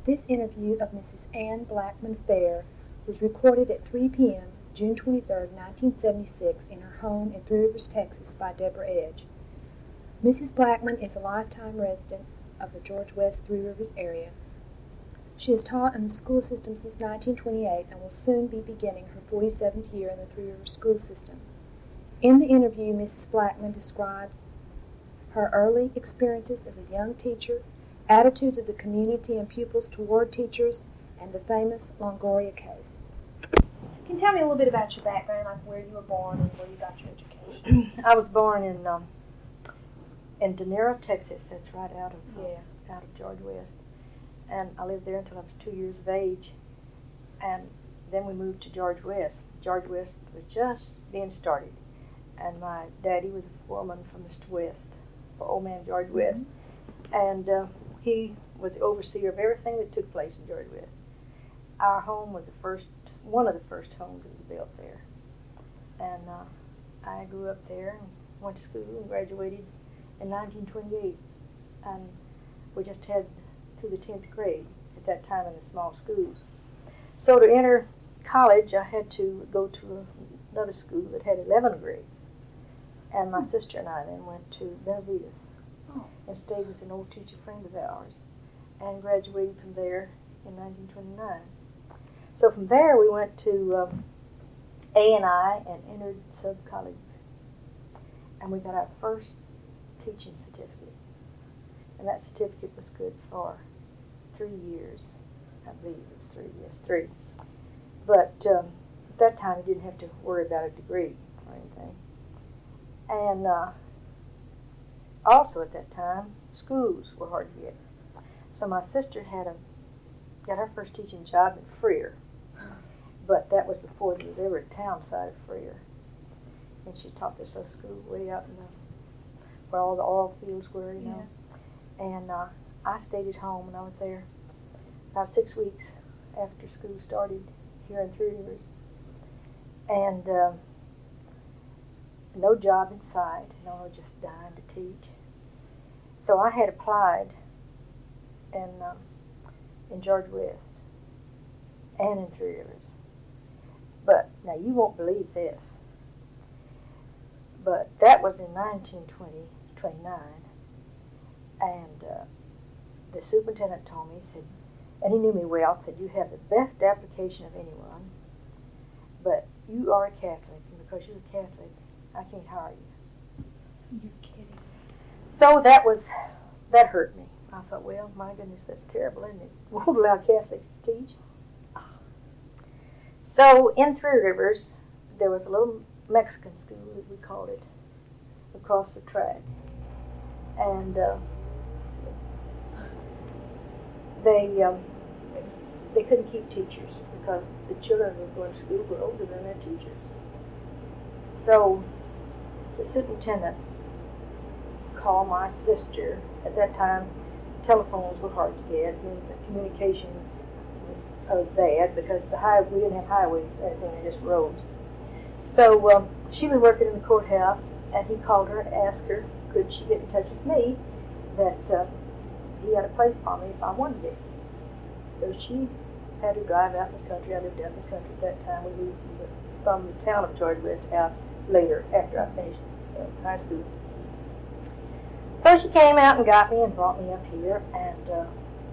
This interview of Mrs. Anne Blackman Fair was recorded at 3 p.m. June 23, 1976, in her home in Three Rivers, Texas, by Deborah Edge. Mrs. Blackman is a lifetime resident of the George West Three Rivers area. She has taught in the school system since 1928 and will soon be beginning her 47th year in the Three Rivers school system. In the interview, Mrs. Blackman describes her early experiences as a young teacher, attitudes of the community and pupils toward teachers, and the famous Longoria case. Can you tell me a little bit about your background, like where you were born and where you got your education? I was born in De Niro, Texas. That's right out of George West. And I lived there until I was 2 years of age. And then we moved to George West. George West was just being started. And my daddy was a foreman for Mr. West, for old man George West. And he was the overseer of everything that took place in George West. Our home was one of the first homes that was built there. And I grew up there and went to school and graduated in 1928. And we just had through the 10th grade at that time in the small schools. So to enter college, I had to go to another school that had 11 grades. And my sister and I then went to Benavides and stayed with an old teacher friend of ours and graduated from there in 1929. So from there we went to A&I and entered sub-college. And we got our first teaching certificate. And that certificate was good for 3 years. I believe it was 3 years, 3. But at that time you didn't have to worry about a degree or anything. And also at that time, schools were hard to get. So my sister got her first teaching job in Freer. But that was before they were a town side of Freer. And she taught this little school way out in where all the oil fields were, you know. And I stayed at home, and I was there about 6 weeks after school started here in Three Rivers. And no job in sight, just dying to teach. So I had applied in George West and in Three Rivers. But now you won't believe this, but that was in 1929, and the superintendent told me, he said, and he knew me well, said, you have the best application of anyone, but you are a Catholic, and because you're a Catholic, I can't hire you. You're kidding. So that hurt me. I thought, well, my goodness, that's terrible, isn't it? Won't allow Catholics to teach. So in Three Rivers, there was a little Mexican school, as we called it, across the track. And they couldn't keep teachers because the children who were going to school were older than their teachers. So the superintendent called my sister. At that time, telephones were hard to get, and the communication was bad because we didn't have highways or anything, they just roads. So she was working in the courthouse, and he called her and asked her, could she get in touch with me, that he had a place for me if I wanted it. So she had to drive out in the country. I lived out in the country at that time. We moved from the town of George West out later after I finished high school. So she came out and got me and brought me up here, and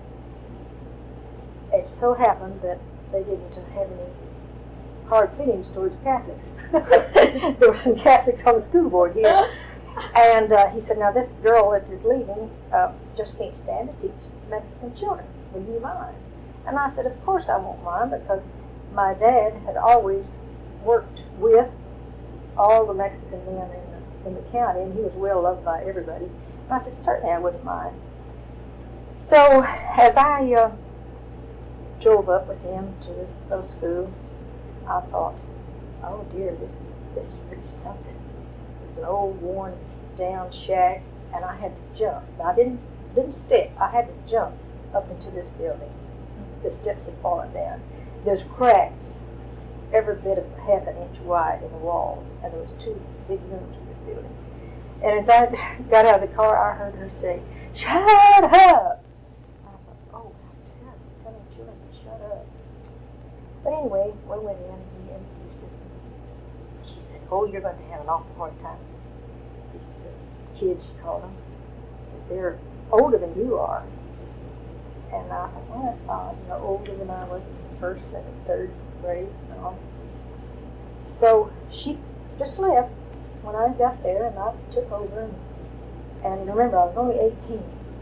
it so happened that they didn't have any hard feelings towards Catholics. There were some Catholics on the school board here. And he said, now this girl that is leaving just can't stand to teach Mexican children. Will you mind? And I said, of course I won't mind, because my dad had always worked with all the Mexican men in the county, and he was well loved by everybody. And I said, certainly I wouldn't mind. So as I drove up with him to the little school, I thought, oh dear, this is pretty something. It's an old, worn down shack, and I had to jump. Now, I didn't step. I had to jump up into this building. The steps had fallen down. There's cracks every bit of half an inch wide in the walls, and there was 2 big rooms in this building. And as I got out of the car, I heard her say, "Shut up!" I thought, oh, how kids, she called them. She said, they're older than you are. And I thought, well, that's odd, older than I was in the first, second, third grade and all. So she just left when I got there, and I took over. And remember, I was only 18.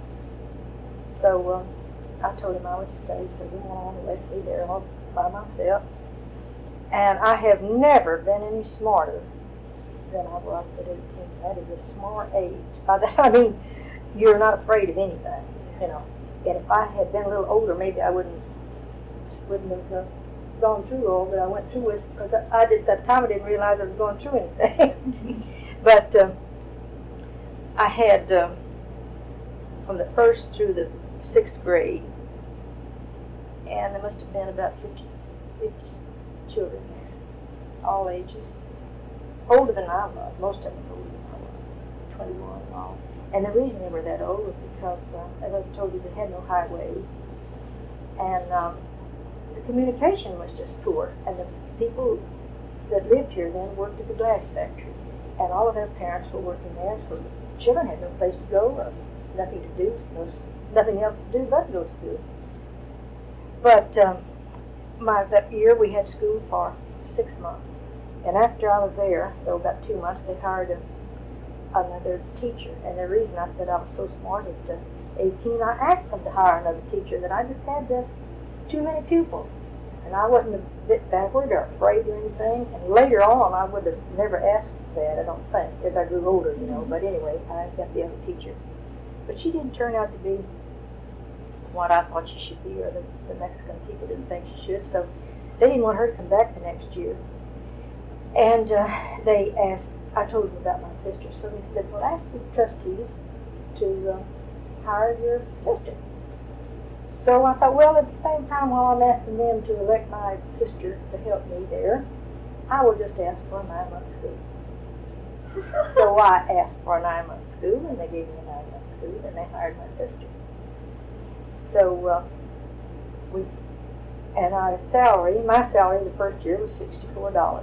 So I told him I would stay, so he went on and left me there all by myself. And I have never been any smarter than I was at 18. That is a smart age. By that I mean you're not afraid of anything, And if I had been a little older, maybe I wouldn't have gone through all that I went through with. Because at that time I didn't realize I was going through anything. But I had from the first through the 6th grade, and there must have been about 50 children there, all ages, older than I was. Most of them were older than I was, 21 and all. And the reason they were that old was because, as I told you, they had no highways, and the communication was just poor. And the people that lived here then worked at the glass factory, and all of their parents were working there, so the children had no place to go, or nothing to do, nothing else to do but go to school. But that year we had school for 6 months, and after I was there, though about 2 months, they hired another teacher. And the reason I said I was so smart at 18, I asked them to hire another teacher, that I just had too many pupils, and I wasn't a bit backward or afraid or anything. And later on, I would have never asked that, I don't think, as I grew older, But anyway, I got the other teacher. But she didn't turn out to be what I thought she should be, or the Mexican people didn't think she should, so they didn't want her to come back the next year. And they asked, I told them about my sister, so they said, well, ask the trustees to hire your sister. So I thought, well, at the same time, while I'm asking them to elect my sister to help me there, I will just ask for a 9-month school. So I asked for a 9-month school, and they gave me a 9-month school, and they hired my sister. So my salary the first year was $64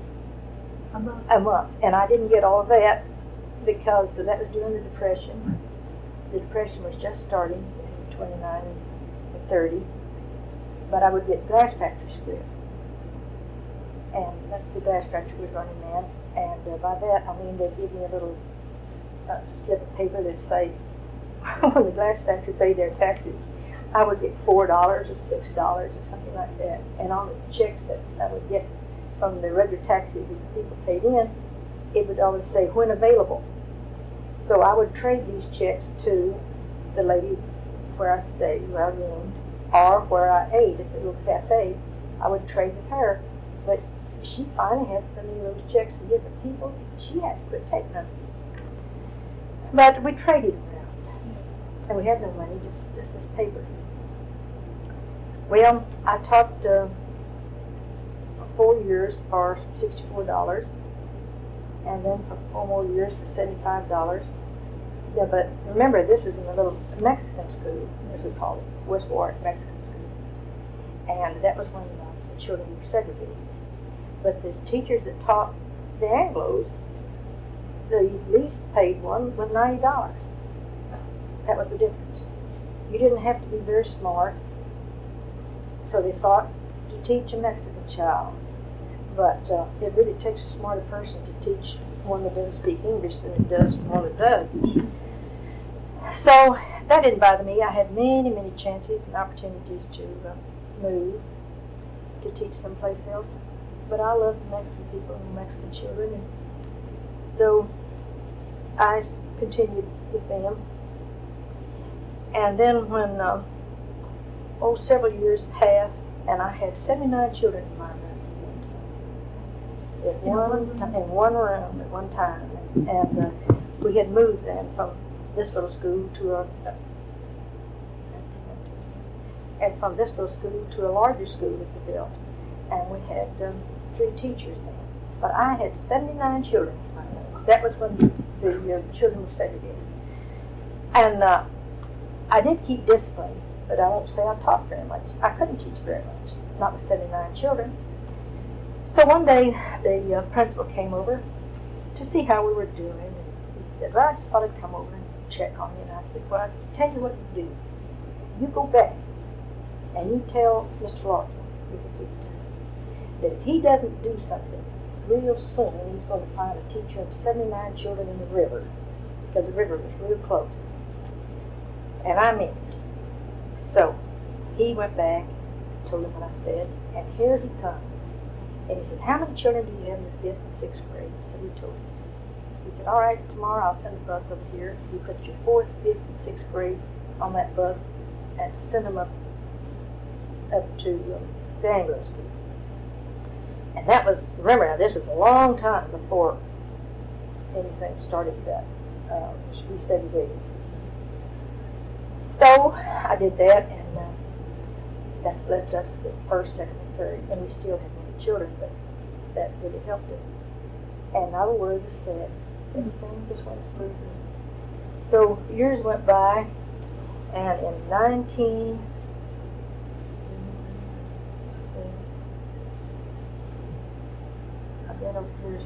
a month, and I didn't get all of that because that was during the Depression. The Depression was just starting in 29 and 30, but I would get glass factory script, and that's the glass factory was running then. And by that I mean they'd give me a little slip of paper that'd say when the glass factory paid their taxes, I would get $4 or $6 or something like that. And on the checks that I would get from the regular taxes that the people paid in, it would always say when available. So I would trade these checks to the lady where I stayed, where I roomed, or where I ate at the little cafe. I would trade with her. But she finally had so many of those checks to different people, she had to quit taking them. But we traded around, and we had no money, just this paper. Well, I taught 4 years for $64, and then for 4 more years for $75. Yeah, but remember, this was in a little Mexican school, as we call it, West Warwick Mexican School, and that was when the children were segregated. But the teachers that taught the Anglos, the least paid one was $90. That was the difference. You didn't have to be very smart, so they thought to teach a Mexican child. But it really takes a smarter person to teach one that doesn't speak English than it does one that does. So that didn't bother me. I had many, many chances and opportunities to move, to teach someplace else. But I love the Mexican people and the Mexican children, and so I continued with them. And then when several years passed, and I had 79 children in my room in one room at one time, and we had moved then from this little school to a larger school that they built, and we had 3 teachers then. But I had 79 children. That was when the children were segregated. And I did keep discipline, but I won't say I taught very much. I couldn't teach very much, not with 79 children. So one day the principal came over to see how we were doing. And said, well, I just thought I'd come over and check on you. And I said, well, I tell you what you do. You go back and you tell Mr. Larkin, who's the superintendent, that if he doesn't do something real soon, he's going to find a teacher of 79 children in the river, because the river was real close. And I meant it. So he went back, told him what I said, and here he comes. And he said, how many children do you have in the 5th and 6th grade? So he told him. He said, all right, tomorrow I'll send a bus over here. You put your 4th, 5th, and 6th grade on that bus and send them up to the Anglo School. And that was, remember now, this was a long time before anything started desegregating. So I did that, and that left us at 1st, 2nd, and 3rd, and we still had many children, but that really helped us. And not a word was said. Everything just went smoothly. So years went by, and in I've been over here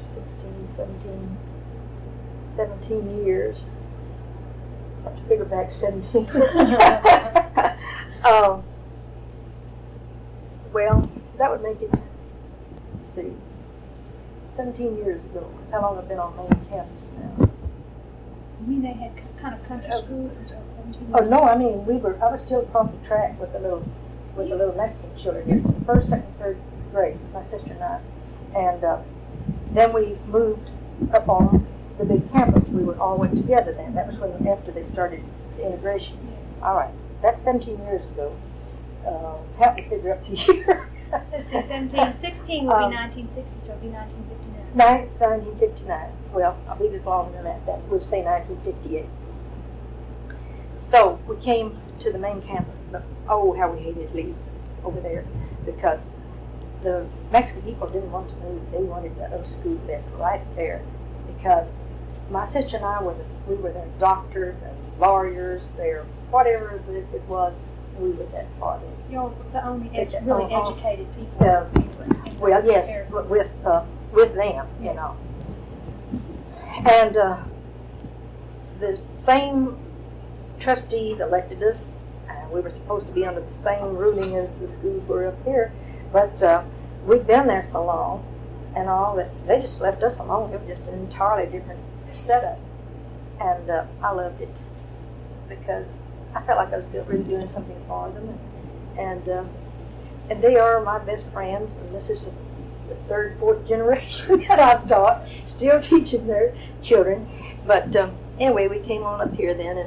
17 years. I have to figure back 17. Well, that would make it, let's see, 17 years ago. That's how long I've been on main campus now. You mean they had kind of country schools until 17 Oh no, I mean I was still across the track with the little Mexican children here, 1st, 2nd, 3rd grade, my sister and I, and then we moved up on the big campus. We all went together then. That was when after they started the integration. All right, that's 17 years ago. Help me figure up the year. Let's see, 16 would be 1960, so it would be 1959. 1959. Well, I believe it's longer than that. That would say 1958. So we came to the main campus. But, oh, how we hated to leave over there, because the Mexican people didn't want to move. They wanted the old school left right there, because my sister and I we were their doctors and lawyers, their whatever it was. We were that far in. You're the only really educated people. Well, yes, with them, you know. And the same trustees elected us, and we were supposed to be under the same ruling as the schools were up here, but we'd been there so long and all that they just left us alone. It was just an entirely different setup, and I loved it because I felt like I was really doing something for them, and they are my best friends, and this is the 3rd, 4th generation that I've taught, still teaching their children. But anyway, we came on up here then,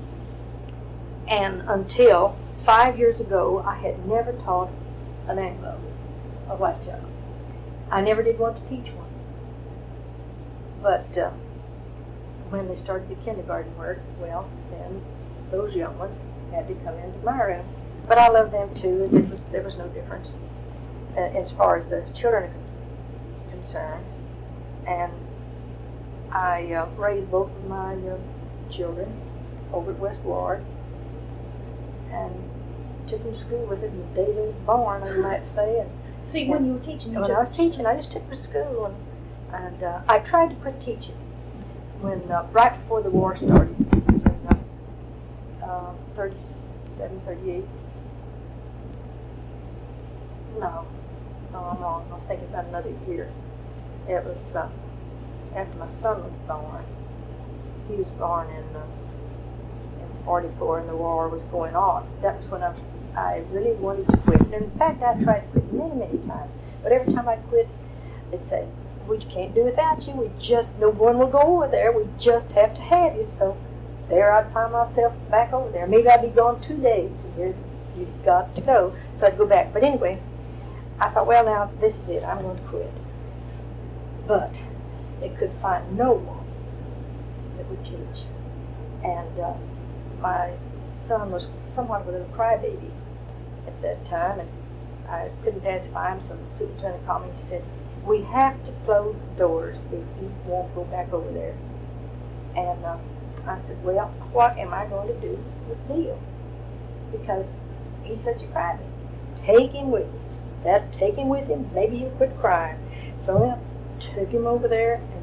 and until 5 years ago, I had never taught an Anglo, a white child. I never did want to teach one. But when they started the kindergarten work, well, then those young ones had to come into my room. But I loved them too. There was no difference as far as the children are concerned. And I raised both of my children over at West Ward and took them to school with it the day they were born, I might say. And see, when you were teaching, when I was teaching, I just took them to school, and I tried to quit teaching when right before the war started. It was in 37, 38. No, I'm wrong. I was thinking about another year. It was after my son was born. He was born in 44, and the war was going on. That was when I really wanted to quit. And in fact, I tried to quit many, many times. But every time I quit, they'd say, "We can't do without you. No one will go over there. We just have to have you." So there I'd find myself back over there. Maybe I'd be gone 2 days. And here, you've got to go. So I'd go back. But anyway, I thought, well, now this is it. I'm going to quit. But they could find no one that would teach. And my son was somewhat of a little crybaby at that time, and I couldn't pacify him, so the superintendent called me and he said, "We have to close the doors if you won't go back over there." And I said, "Well, what am I going to do with Neil? Because he's such a crybaby. Take him with you. Take him with him. Maybe he'll quit crying." So I took him over there, and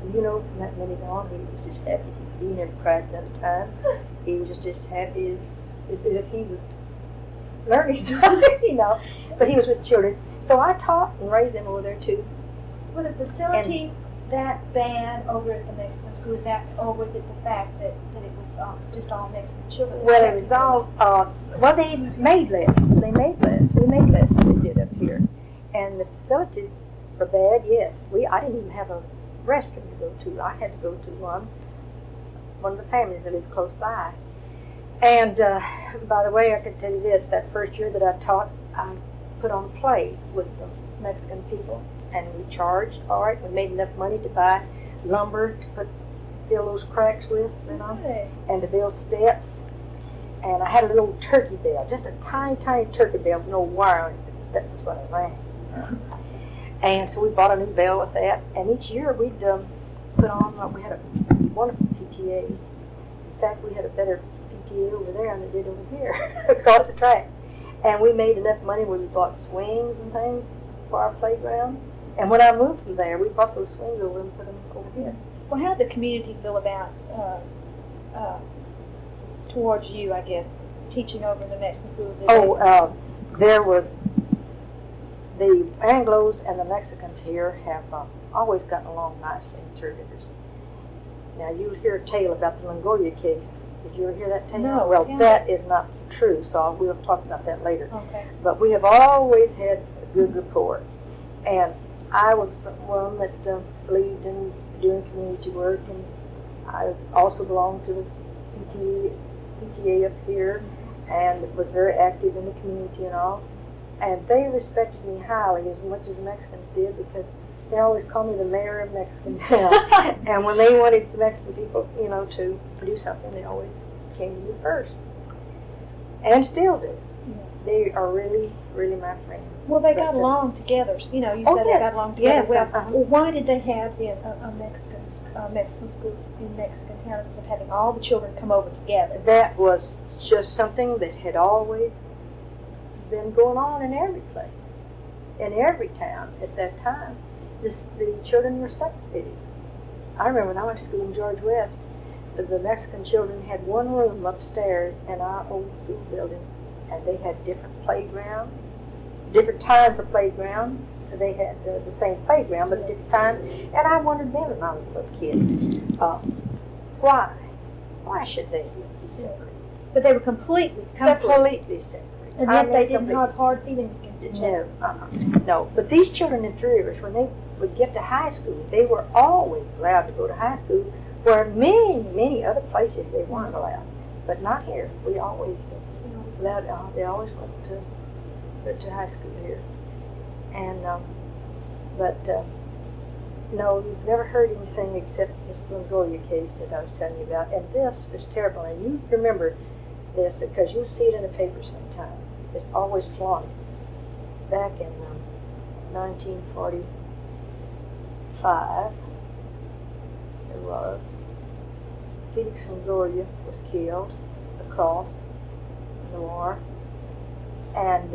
you know, from that minute on, he was just happy. He never cried another time. He was just as happy as if he was learning something, you know. But he was with children. So I taught and raised them over there, too. Were the facilities that bad over at the Mexican school, or was it the fact that it was just all Mexican children? Well, it was all, well, they made less. They made less. We made less than they did up here. And the facilities were bad, yes. I didn't even have a restroom to go to. I had to go to one of the families that lived close by. And by the way, I could tell you this, that first year that I taught, I put on a play with the Mexican people, and we charged, all right, we made enough money to buy lumber to fill those cracks with, you know, and to build steps. And I had a little turkey bell, just a tiny, tiny turkey bell with no wire on it. That was what I rang. And so we bought a new bell with that, and each year we'd put on, we had a wonderful PTA. In fact, we had a better PTA over there than they did over here across the tracks. And we made enough money where we bought swings and things for our playground. And when I moved from there, we brought those swings over and put them over here. Well, how did the community feel about, towards you, I guess, teaching over in the Mexican school? There was, the Anglos and the Mexicans here have always gotten along nicely in Three Rivers. Now, you'll hear a tale about the Longoria case. Did you ever hear that tale? No. Well, that is not true, so we'll talk about that later. Okay. But we have always had a good rapport. And I was one that believed in doing community work, and I also belonged to the PTA up here, and was very active in the community and all. And they respected me highly as much as the Mexicans did, because they always called me the mayor of Mexican town. And when they wanted the Mexican people, you know, to do something, they always came to me first. And still do. Yeah. They are really, really my friends. Well, they got along together. You know, you said they got along together. Yes, well, why did they have a Mexican school in Mexican town instead of having all the children come over together? That was just something that had always been going on in every place, in every town at that time. The children were separated. I remember when I went to school in George West, the Mexican children had one room upstairs in our old school building, and they had different playground, different time for playground. They had the same playground, but a different time. And I wondered then when I was a little kid, why? Why should they be separated? But they were completely separate. Completely separate. And yet they didn't have hard feelings against each other. No. But these children in Three Rivers, when they would get to high school, they were always allowed to go to high school, where many, many other places they weren't allowed. But not here. We always allowed. They always went to high school here. And no, you've never heard anything except this Longoria case that I was telling you about. And this was terrible. And you remember this because you'll see it in the paper sometime. It's always flaunted. Back in 1945, it was, Felix Longoria was killed across the war. And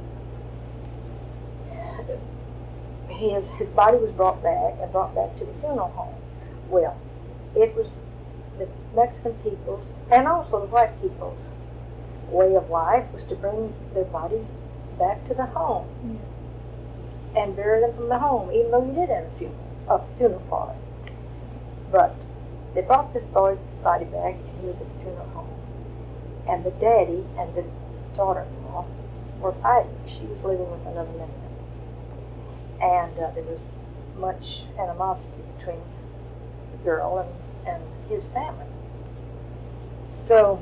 his body was brought back to the funeral home. Well, it was the Mexican people's and also the white people's way of life was to bring their bodies back to the home and bury them from the home, even though you did have a funeral party. But they brought this boy's body back, and he was at the funeral home. And the daddy and the daughter-in-law were fighting. She was living with another man. And there was much animosity between the girl and his family. So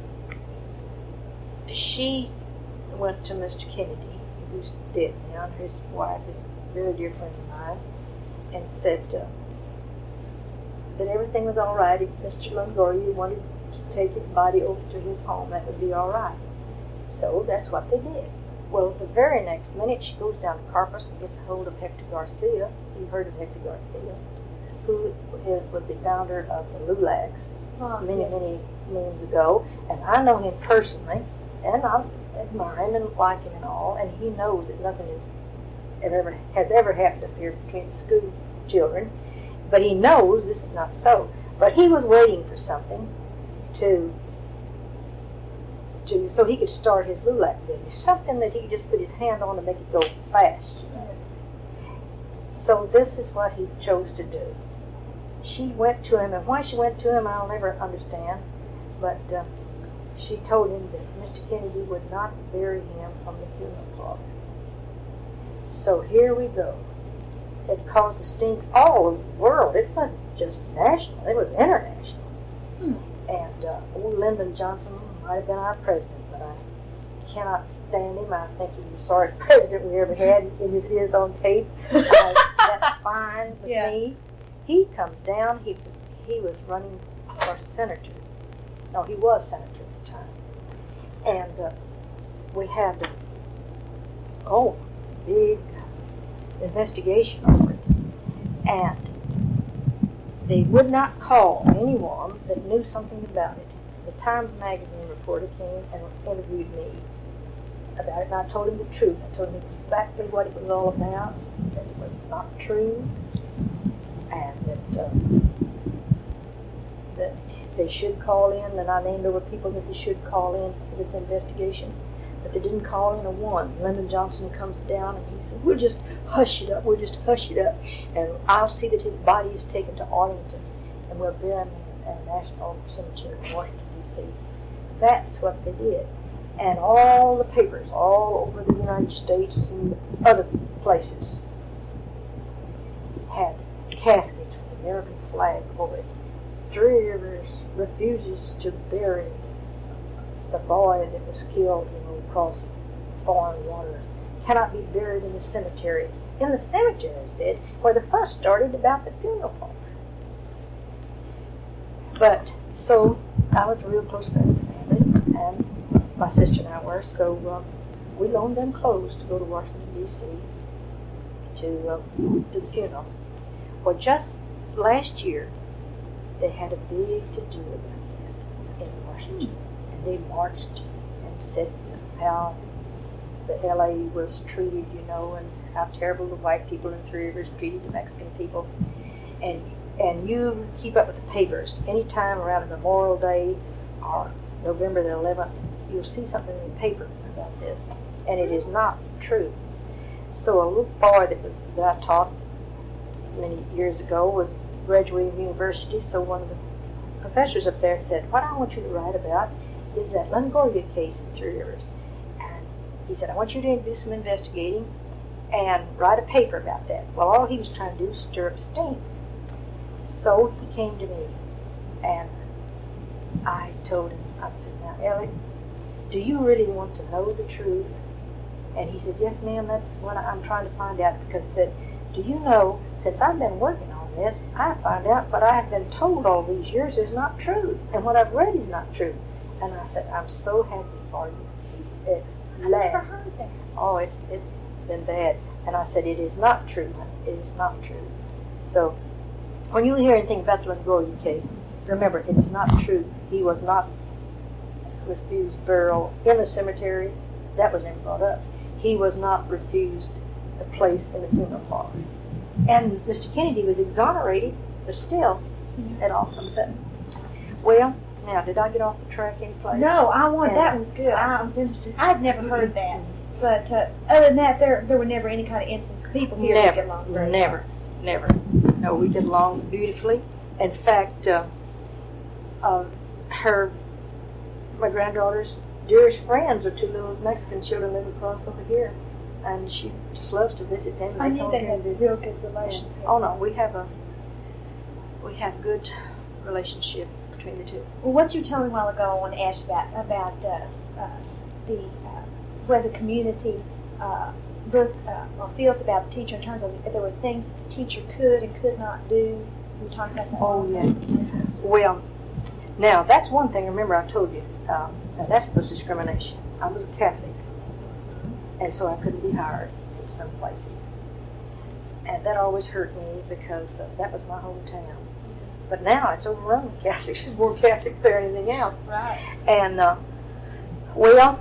she went to Mr. Kennedy, who's dead now, and his wife is a very dear friend of mine, and said that everything was all right. If Mr. Longoria wanted to take his body over to his home, that would be all right. So that's what they did. Well, the very next minute, she goes down to Carpus and gets a hold of Hector Garcia. You heard of Hector Garcia, who was the founder of the LULACs many moons ago. And I know him personally, and I admire him and like him and all, and he knows that nothing has ever happened up here between the school children. but he knows this is not so. But he was waiting for something so he could start his LULAC business, something that he could just put his hand on to make it go fast. So this is what he chose to do. She went to him, and why she went to him, I'll never understand. But she told him that Mr. Kennedy would not bury him from the funeral parlor. So here we go. It caused a stink all over the world. It wasn't just national; it was international. And old Lyndon Johnson might have been our president, but I cannot stand him. I think he's the sorriest president we ever had, and it is on tape. That's fine with me. He comes down. He was running for senator. No, he was senator at the time. And we had big investigation over it. And they would not call anyone that knew something about it. The Times Magazine reporter came and interviewed me about it, and I told him the truth. I told him exactly what it was all about, that it was not true, and that they should call in, and I named over people that they should call in for this investigation. But they didn't call in a one. Lyndon Johnson comes down and he said, we'll just hush it up, and I'll see that his body is taken to Arlington, and we'll bury him in a national cemetery in Washington, D.C. That's what they did. And all the papers all over the United States and other places had caskets with the American flag over it. Three Rivers refuses to bury the boy that was killed, across foreign waters. Cannot be buried in the cemetery. In the cemetery, I said, where the fuss started about the funeral parlor. But, so, I was a real close friend of the family's, and my sister and I were, so we loaned them clothes to go to Washington, D.C. to the funeral. Well, just last year, they had a big to-do about that in Washington. And they marched and said how the L.A. was treated, and how terrible the white people in Three Rivers treated the Mexican people. And you keep up with the papers. Anytime around Memorial Day or November the 11th, you'll see something in the paper about this. And it is not true. So a little boy that I taught many years ago was graduating from university, so one of the professors up there said, what I want you to write about is that Longoria case in Three Rivers. And he said, I want you to do some investigating and write a paper about that. Well, all he was trying to do was stir up steam. So he came to me, and I told him, I said, now, Elliot, do you really want to know the truth? And he said, yes, ma'am, that's what I'm trying to find out. Because I said, do you know, since I've been working on this, I find out what I have been told all these years is not true. And what I've read is not true. And I said, I'm so happy for you. It laughed. I've never heard that. Oh, it's been bad. And I said, it is not true, honey. It is not true. So, when you hear anything about the Longoria case, remember, it is not true. He was not refused burial in the cemetery. That was never brought up. He was not refused a place in the funeral parlor. And Mr. Kennedy was exonerated, but still, it all comes up. Well, now, did I get off the track any place? No, that was good. I was interested. I'd never heard that. But other than that, there were never any kind of instance. People here didn't get along very well. Never. No, we get along beautifully. In fact, my granddaughter's dearest friends are two little Mexican children live across over here. And she just loves to visit them. I knew they had a real good relationship. Oh no, we have good relationship between the two. Well, what you told me a while ago, I want to ask about where the community feels about the teacher in terms of if there were things the teacher could and could not do. You were talking about that. Oh yes. Well, now that's one thing. Remember, I told you that was discrimination. I was a Catholic, and so I couldn't be hired in some places, and that always hurt me because that was my hometown. But now it's overrun with Catholics. There's more Catholics there than anything else. Right. And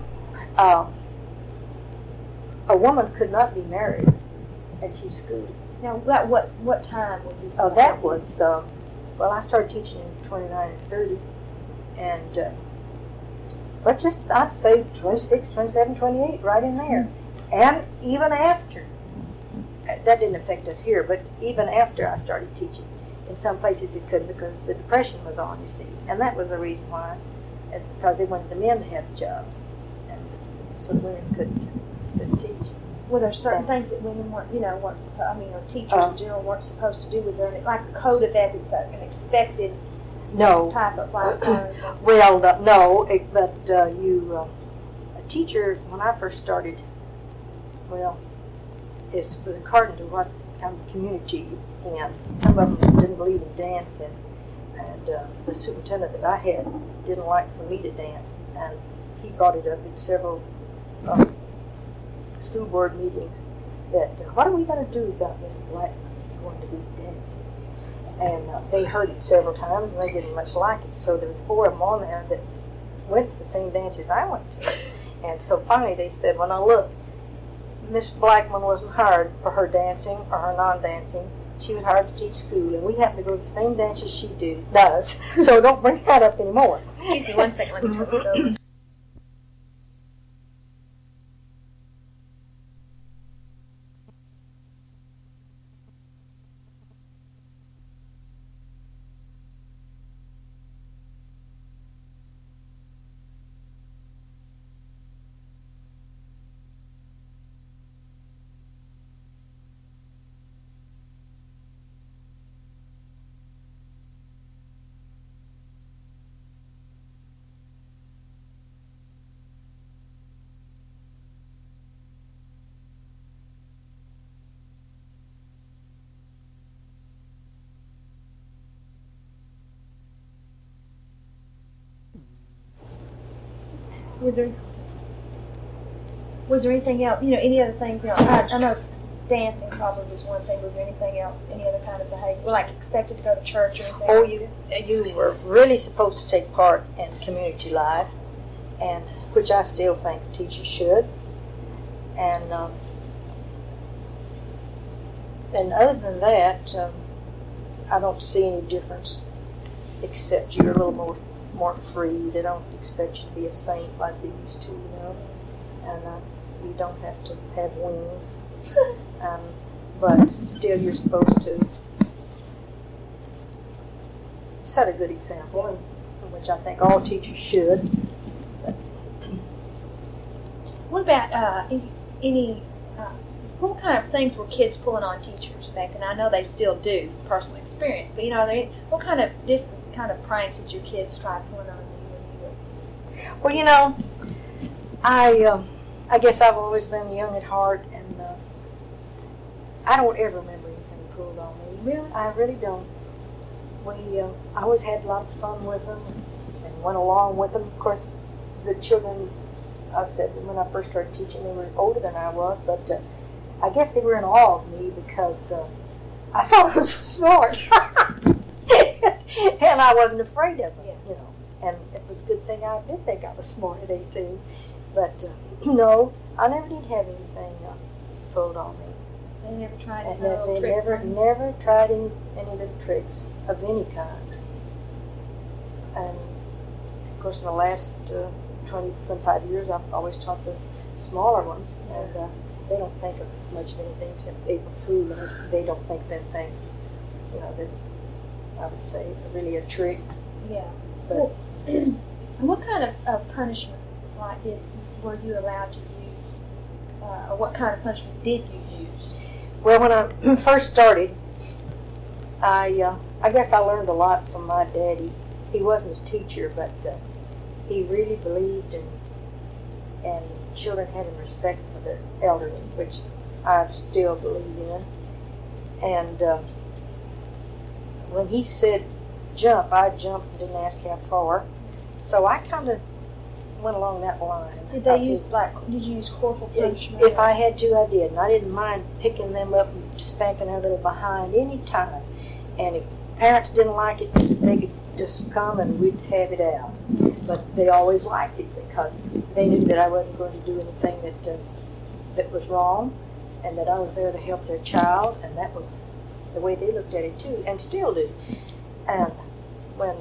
a woman could not be married and teach school. Now, what time would you? Oh, that was, well, I started teaching in 29 and 30, and, but just, I'd say 26, 27, 28, right in there. And even after, that didn't affect us here, but even after I started teaching, in some places it couldn't because the Depression was on, you see. And that was the reason why, because they wanted the men to have jobs, and so the women couldn't teach. Were there certain things that women weren't supposed, or teachers in general weren't supposed to do? Was there like a code of ethics, an expected type of lifestyle? Well, no, but a teacher, when I first started, well, it was according to what kind of community, and some of them didn't believe in dancing, and the superintendent that I had didn't like for me to dance, and he brought it up in several school board meetings that what are we going to do about Miss Black going to these dances? And they heard it several times, and they didn't much like it. So there was 4 of them on there that went to the same dances I went to. And so finally they said, well, now look, Miss Blackman wasn't hired for her dancing or her non-dancing. She was hired to teach school, and we happen to go to the same dances she does. So don't bring that up anymore. Excuse me 1 second, let me turn this over. Was there anything else? Any other things? I know dancing probably was one thing. Was there anything else? Any other kind of behavior? Like expected to go to church or anything? Oh, you were really supposed to take part in community life, and which I still think teachers should. And other than that, I don't see any difference, except you're a little more free. They don't expect you to be a saint like they used to, and you don't have to have wings. But still you're supposed to set a good example, and which I think all teachers should. What about what kind of things were kids pulling on teachers back then? I know they still do, personal experience, but what kind of different kind of pranks did your kids try pulling on you when you were? Well, I guess I've always been young at heart, and I don't ever remember anything pulled on me. Really? I really don't. I always had a lot of fun with them and went along with them. Of course, the children, I said when I first started teaching, they were older than I was, but I guess they were in awe of me because I thought I was smart. And I wasn't afraid of them, And it was a good thing I did think I was smart at 18. But no, I never did have anything pulled on me. They never tried any little tricks? Never tried any little tricks of any kind. And of course, in the last 20, 25 years, I've always taught the smaller ones, and they don't think of much of anything except April Fool, and they don't think that thing, that's, I would say, really a trick. Yeah. But what kind of punishment were you allowed to use, or what kind of punishment did you use? Well, when I first started, I guess I learned a lot from my daddy. He wasn't a teacher, but he really believed in children having respect for the elderly, which I still believe in. And when he said jump, I jumped and didn't ask how far. So I kind of went along that line. Did you use corporal punishment? If I had to, I did. And I didn't mind picking them up and spanking their little behind any time. And if parents didn't like it, they could just come and we'd have it out. But they always liked it because they knew that I wasn't going to do anything that was wrong. and that I was there to help their child, and that was the way they looked at it too, and still do. And when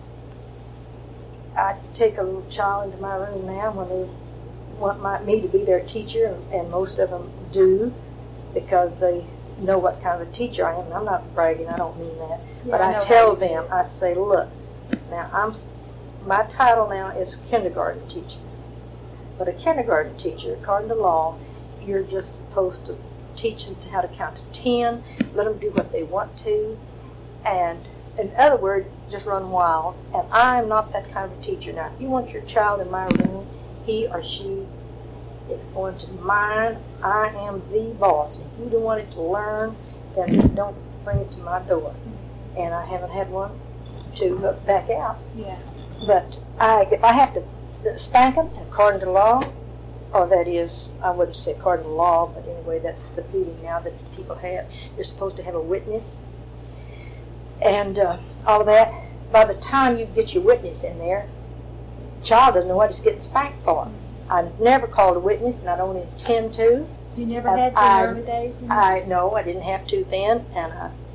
I take a little child into my room now when they want me to be their teacher, and most of them do, because they know what kind of a teacher I am. And I'm not bragging, I don't mean that. Yeah, but I tell them, I say, look, now my title now is kindergarten teacher. But a kindergarten teacher, according to law, you're just supposed to teach them how to count to 10, let them do what they want to, and in other words, just run wild. And I'm not that kind of a teacher. Now, if you want your child in my room, he or she is going to mine. I am the boss. If you don't want it to learn, then don't bring it to my door. And I haven't had one to back out. Yeah. But if I have to spank them according to law, or that is, I wouldn't say according to law, but anyway, that's the feeling now that people have. You're supposed to have a witness. And all of that. By the time you get your witness in there, the child doesn't know what he's getting spanked for. I never called a witness, and I don't intend to. You never had to in the early days? No, I didn't have to then, and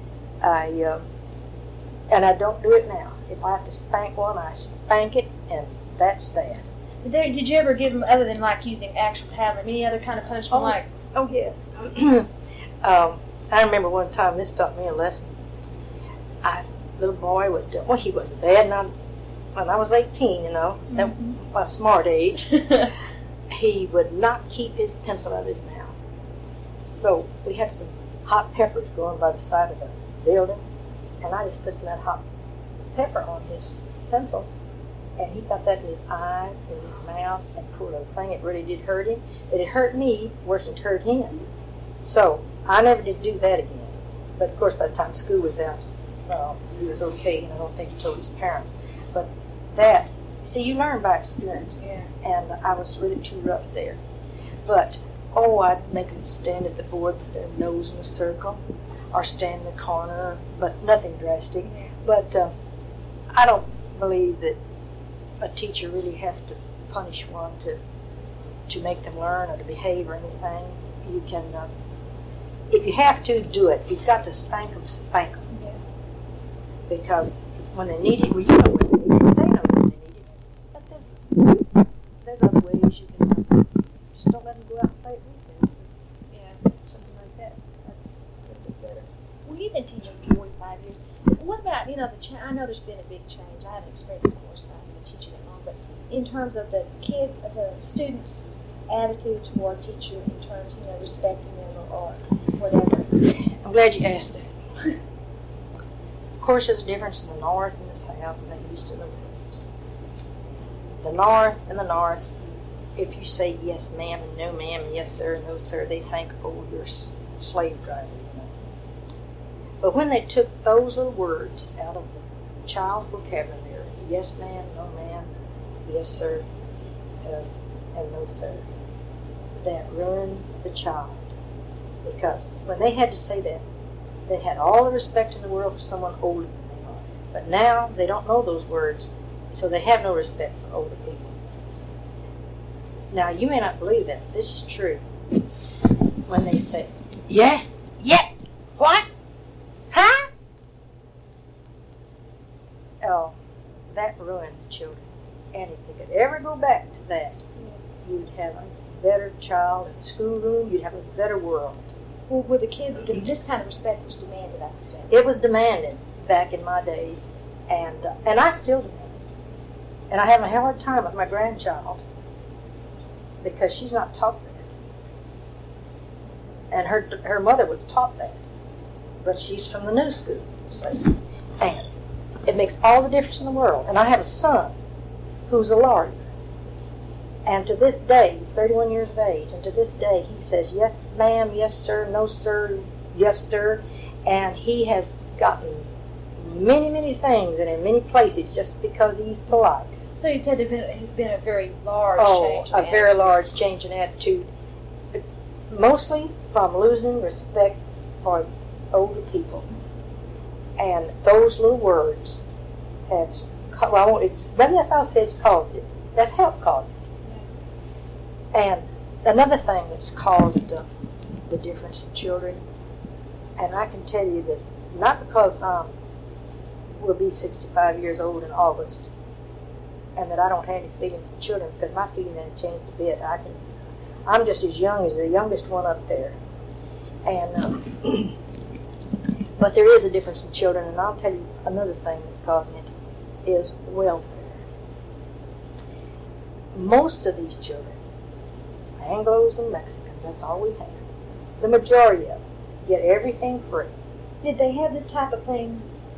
I don't do it now. If I have to spank one, I spank it, and that's that. Did you ever give them, other than like using actual paddling, any other kind of punishment? Oh yes. I remember one time this taught me a lesson. Little boy would, he wasn't bad, and when I was 18, that was my smart age, he would not keep his pencil out of his mouth. So we had some hot peppers growing by the side of the building, and I just put some of that hot pepper on his pencil, and he got that in his eyes, in his mouth, and pulled a thing. It really did hurt him. But it hurt me worse than it hurt him. So I never did do that again. But of course, by the time school was out, he was okay, and I don't think he told his parents. But that, see, you learn by experience. Yeah. And I was really too rough there. But, I'd make them stand at the board with their nose in a circle, or stand in the corner, but nothing drastic. Yeah. But I don't believe that a teacher really has to punish one to make them learn or to behave or anything. You can, if you have to, do it. You've got to spank them, spank them. Because when they need it, well, you know what they need it. They know when they need it. But there's other ways you can just don't let them go out and play with these. Yeah. Something like that. That's a little bit better. Well, you've been teaching for 45 years. What about, I know there's been a big change. I haven't experienced it, of course, I haven't been teaching it long, but in terms of the students' attitude toward a teacher, in terms, respecting them or whatever. I'm glad you asked that. Of course, there's a difference in the North and the South and the East and the West. The North, if you say yes, ma'am, and no, ma'am, and yes, sir, and no, sir, they think, you're a slave driver. But when they took those little words out of the child's vocabulary, yes, ma'am, no, ma'am, yes, sir, and no, sir, that ruined the child. Because when they had to say that, they had all the respect in the world for someone older than they are. But now they don't know those words, so they have no respect for older people. Now, you may not believe that, but this is true. When they say, yes, yeah, what? Huh? Oh, that ruined the children. And if they could ever go back to that, you'd have a better child in the schoolroom, you'd have a better world. Well, with the kids, this kind of respect was demanded, I presume. It was demanded back in my days, and I still demand it. And I have a hard time with my grandchild because she's not taught that. And her mother was taught that, but she's from the new school, see? And it makes all the difference in the world. And I have a son who's a lawyer. And to this day, he's 31 years of age, and to this day he says, yes, ma'am, yes, sir, no, sir, yes, sir. And he has gotten many, many things and in many places just because he's polite. So you'd say there has been a very large change in attitude. Very large change in attitude. But mostly from losing respect for older people. And those little words have, that's how it's caused it. That's how it caused it. And another thing that's caused the difference in children. And I can tell you that, not because we'll be 65 years old in August, and that I don't have any feeling for children, because my feeling hasn't changed a bit. I'm just as young as the youngest one up there. And but there is a difference in children, and I'll tell you another thing that's causing it is welfare. Most of these children, Anglos and Mexicans, that's all we have. The majority of them get everything free. Did they have this type of thing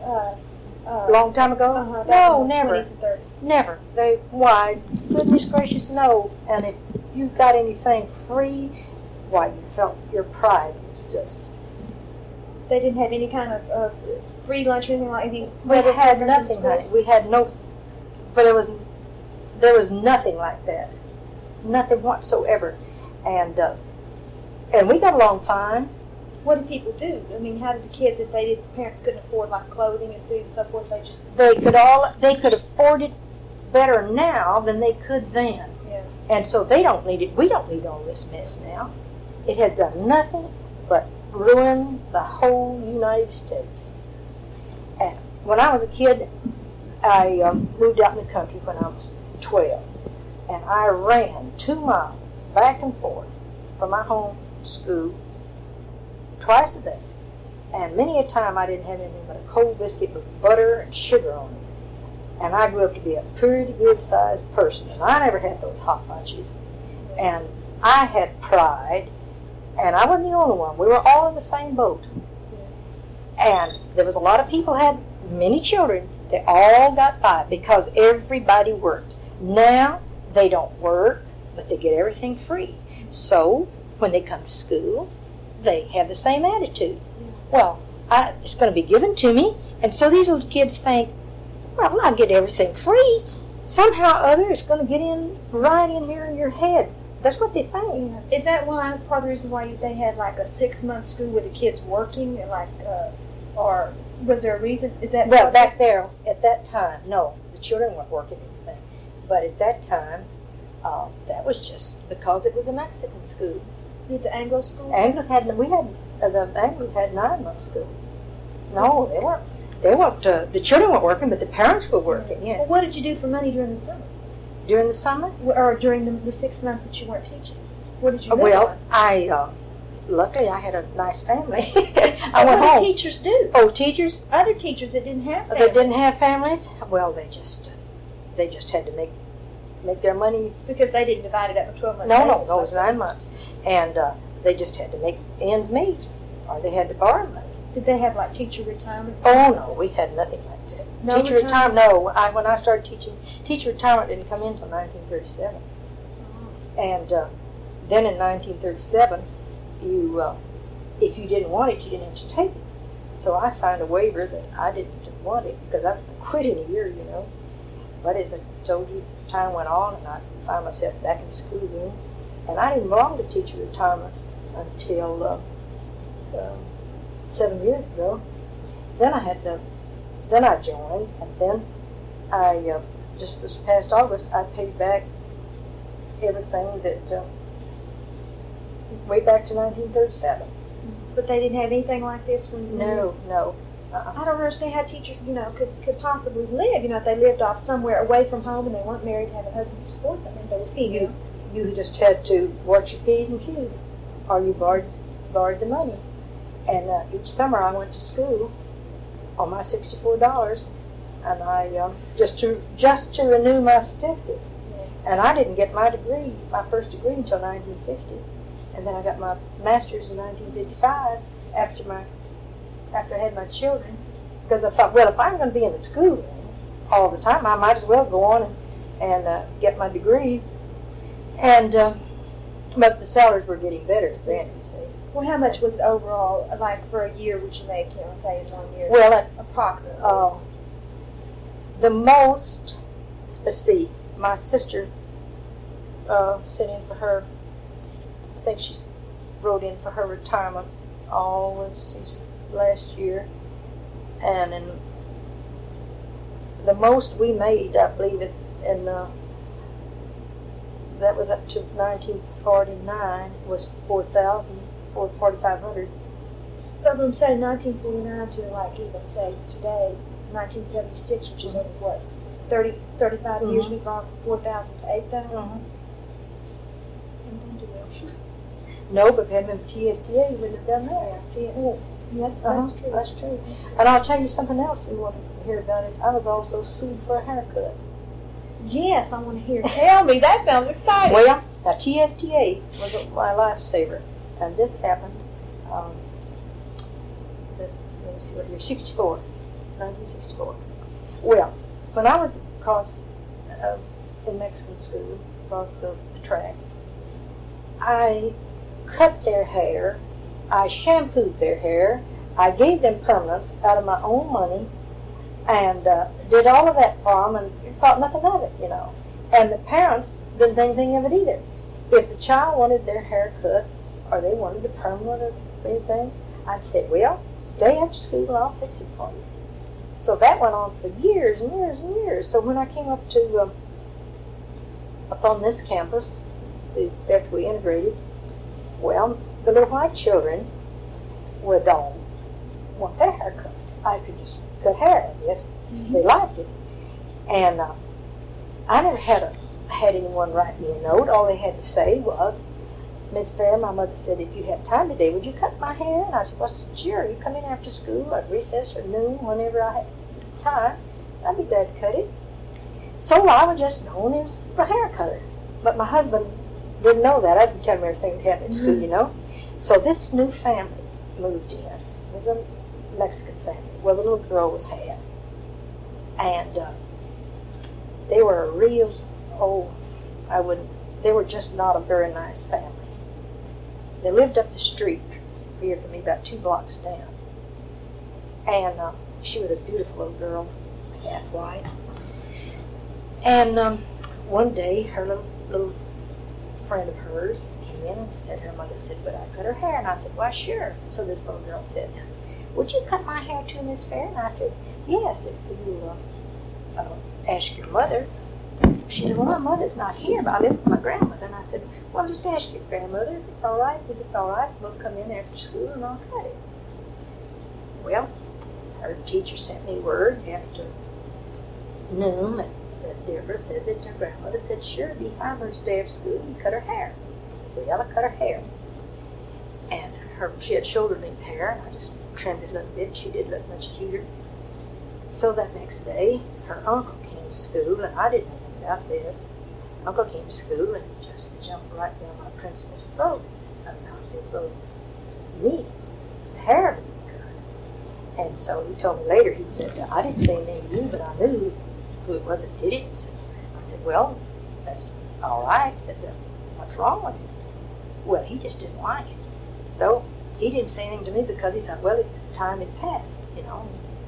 Long time ago? back No, in the never. 20s and 30s? Never. Why, goodness gracious, no. And if you got anything free, why, you felt your pride was just... They didn't have any kind of free lunch or anything like anything? We had nothing, honey. We had no... But there was nothing like that. Nothing whatsoever. And we got along fine. What did people do? I mean, how did the kids, if parents couldn't afford like clothing and food and so forth, They could afford it better now than they could then. Yeah. And so they don't need it. We don't need all this mess now. It has done nothing but ruin the whole United States. And when I was a kid, I moved out in the country when I was 12. And I ran 2 miles back and forth from my home to school twice a day. And many a time I didn't have anything but a cold biscuit with butter and sugar on it. And I grew up to be a pretty good-sized person. And I never had those hot lunches. And I had pride. And I wasn't the only one. We were all in the same boat. And there was a lot of people had many children. They all got by because everybody worked. Now, they don't work, but they get everything free. So, when they come to school, they have the same attitude. Well, it's going to be given to me, and so these little kids think, well, I get everything free. Somehow or other, it's going to get in right in there in your head. That's what they think. Yeah. Is that why, part of the reason why they had like a 6-month school with the kids working, or was there a reason? Is that well, back there at that time, no, the children weren't working anything. But at that time, that was just because it was a Mexican school. Did the Anglo schools? The Anglos had 9-month school. No, they weren't. The children weren't working, but the parents were working. Yes. Well, what did you do for money during the summer? During the summer? Or during the 6 months that you weren't teaching? What did you do? Well, luckily I had a nice family. I what went home. did teachers do? Oh, teachers? Other teachers that didn't have families. That didn't have families? Well, they just had to make their money. Because they didn't divide it up in 12 months. No, it was 9 months. And they just had to make ends meet, or they had to borrow money. Did they have like teacher retirement? Oh, no, we had nothing like that. No teacher retirement? No. When I started teaching, teacher retirement didn't come in until 1937. Oh. And then in 1937, if you didn't want it, you didn't have to take it. So I signed a waiver that I didn't want it because I quit in a year, you know. But as I told you, time went on, and I found myself back in school again. And I didn't belong to teacher retirement until 7 years ago. Then I joined, and then I just this past August I paid back everything that way back to 1937. But they didn't have anything like this when you No. I don't understand how teachers, could possibly live. If they lived off somewhere away from home and they weren't married to have a husband to support them, and they were female. You just had to watch your P's and Q's, or you borrowed the money. And each summer I went to school on my $64, and I just to renew my certificate. Yeah. And I didn't get my first degree, until 1950, and then I got my master's in 1955 after I had my children, because I thought, well, if I'm going to be in the school all the time, I might as well go on and get my degrees. And but the salaries were getting better then, you see. Well, how much was it overall, like for a year, would you make, say in 1 year? Well, approximately. The most, let's see, my sister sent in for her, I think she wrote in for her retirement last year, and in the most we made, I believe that was up to 1949, was $4,000, $4,500. So from say 1949 to like even say today, 1976, which is only what, 35 years, we brought 4,000 to 8,000. No, but if it had been TSTA, we wouldn't have done that. That's true. That's true. And I'll tell you something else if you want to hear about it. I was also sued for a haircut. Yes, I want to hear. Tell me, that sounds exciting. Well, now TSTA was my lifesaver, and this happened. Let me see what year? 1964. Well, when I was across in Mexican school, across the track, I cut their hair, I shampooed their hair, I gave them permanents out of my own money, and did all of that for them, and thought nothing of it, you know. And the parents didn't think anything of it either. If the child wanted their hair cut, or they wanted a permanent or anything, I'd say, well, stay after school and I'll fix it for you. So that went on for years and years and years. So when I came up to up on this campus, after we integrated, well, the little white children would want their hair cut. I could just cut hair, I guess. They liked it. And I never had anyone write me a note. All they had to say was, Miss Fair, my mother said, if you have time today, would you cut my hair? And I said, well, sure. You come in after school, at recess or noon, whenever I had time. I'd be glad to cut it. So I was just known as the hair cutter. But my husband didn't know that. I didn't tell him everything that happened at school, you know. So this new family moved in. It was a Mexican family. Well, the little girl was half. And they were a real, they were just not a very nice family. They lived up the street here from me, about 2 blocks down. And she was a beautiful little girl, half white. And one day, her little friend of hers came in and said, her mother said, would I cut her hair? And I said, why, sure. So this little girl said, would you cut my hair too, Miss Fair? And I said, yes, if you ask your mother. She said, well, my mother's not here, but I live with my grandmother. And I said, well, just ask your grandmother if it's all right. If it's all right, we'll come in after school and I'll cut it. Well, her teacher sent me word after noon that Deborah said that her grandmother said, sure, it'd be fine for her to stay after school and cut her hair. We ought to cut her hair. And she had shoulder-length hair, and I just trimmed it a little bit. She did look much cuter. So that next day, her uncle came to school, and I didn't know anything about this. Uncle came to school and just jumped right down my principal's throat. His little niece's hair had been cut. And so he told me later, he said, I didn't say anything to you, but I knew who it was that did it. I said, well, that's all right. I said, what's wrong with it? Well, he just didn't like it. So he didn't say anything to me because he thought, well, the time had passed, you know.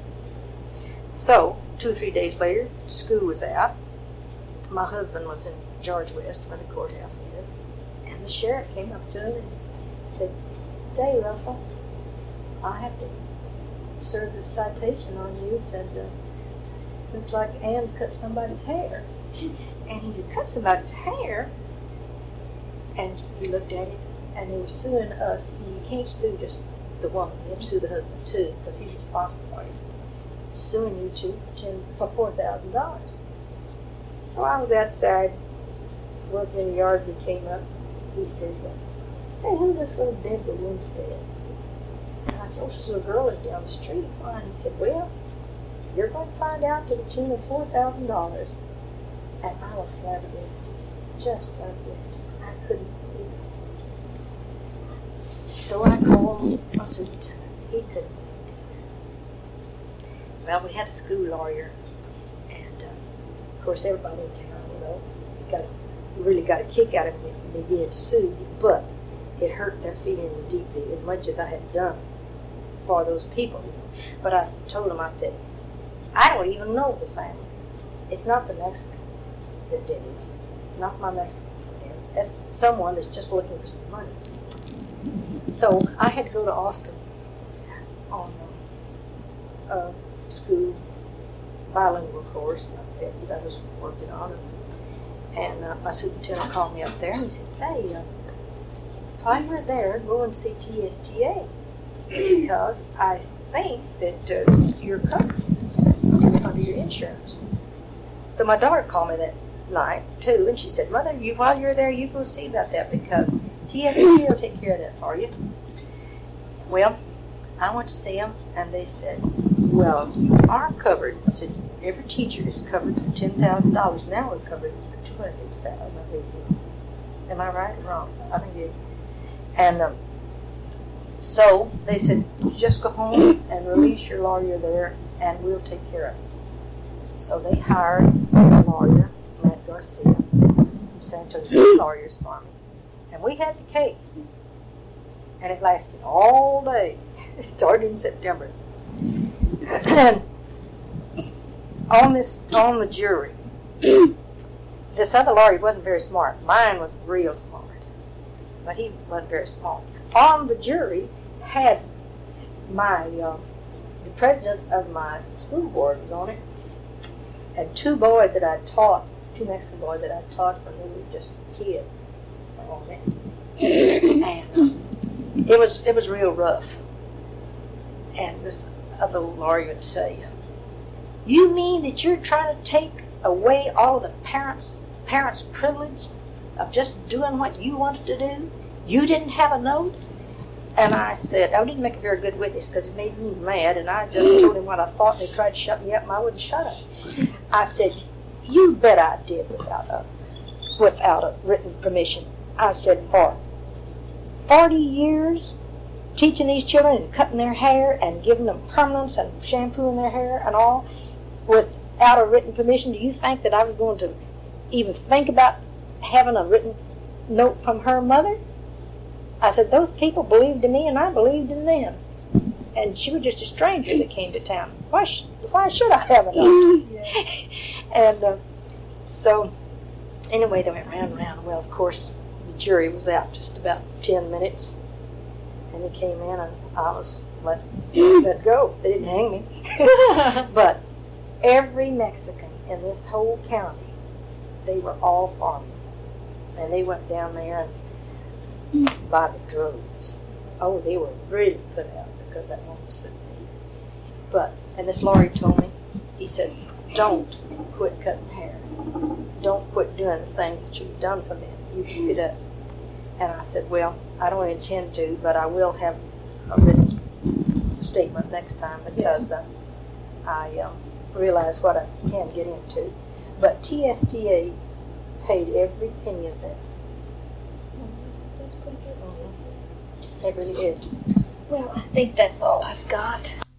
So 2 or 3 days later, school was out. My husband was in George West, where the courthouse is, and the sheriff came up to him and said, say, Russell, I have to serve this citation on you. Said, looks like Ann's cut somebody's hair. And he said, cut somebody's hair? And he looked at it, and they were suing us. You can't sue just the woman. You have to sue the husband, too, because he's responsible for it. Suing you two for $4,000. So I was outside working in the yard, and he came up. He said, hey, who's this little Deborah Winstead? And I said, oh, she's a little girl that's down the street. And he said, well, you're going to find out to the tune of $4,000. And I was flabbergasted, just flabbergasted. I couldn't believe it. So I called my superintendent. He couldn't. Well, we had a school lawyer, and of course everybody in town, you know, really got a kick out of it when they did sue, but it hurt their feelings deeply, as much as I had done for those people. You know. But I told them, I said, I don't even know the family. It's not the Mexicans that did it, not my Mexican friends. That's someone that's just looking for some money. So I had to go to Austin on school bilingual course that I was working on, and my superintendent called me up there and he said, say, while you're there, go and see TSTA, because I think that you're covered under your insurance. So my daughter called me that night, too, and she said, Mother, while you're there, you go see about that, because TSTA will take care of that for you. Well, I went to see them, and they said, well, you are covered. I said, every teacher is covered for $10,000. Now we're covered for $250,000. Am I right or wrong? I think it is. And so they said, just go home and release your lawyer there, and we'll take care of it. So they hired a lawyer, Matt Garcia, from San Antonio Lawyers for me. And we had the case. And it lasted all day. It started in September. And on the jury, this other lawyer wasn't very smart. Mine was real smart, but he wasn't very smart. On the jury had the president of my school board was on it, and two boys that I taught, two Mexican boys that I taught when they were just kids, were on it, and it was real rough. And this other lawyer would say, "You mean that you're trying to take away all of the parents' privilege of just doing what you wanted to do? You didn't have a note?" And I said, I didn't make a very good witness because it made me mad, and I just told him what I thought, and they tried to shut me up, and I wouldn't shut up. I said, "You bet I did without a written permission." I said, for 40 years, teaching these children and cutting their hair and giving them permanents and shampooing their hair and all without a written permission, do you think that I was going to even think about having a written note from her mother? I said, those people believed in me and I believed in them. And she was just a stranger that came to town. Why should I have a note? And so, anyway, they went round and round. Well, of course, the jury was out just about 10 minutes. And he came in and I was let go. They didn't hang me. But every Mexican in this whole county, they were all for me. And they went down there and by the droves. Oh, they were really put out because that woman sued me. And this lawyer told me, he said, don't quit cutting hair. Don't quit doing the things that you've done for them. You keep it up. And I said, well, I don't intend to, but I will have a written statement next time because I realize what I can get into. But TSTA paid every penny of that. That's pretty good. It really is. Well, I think that's all I've got.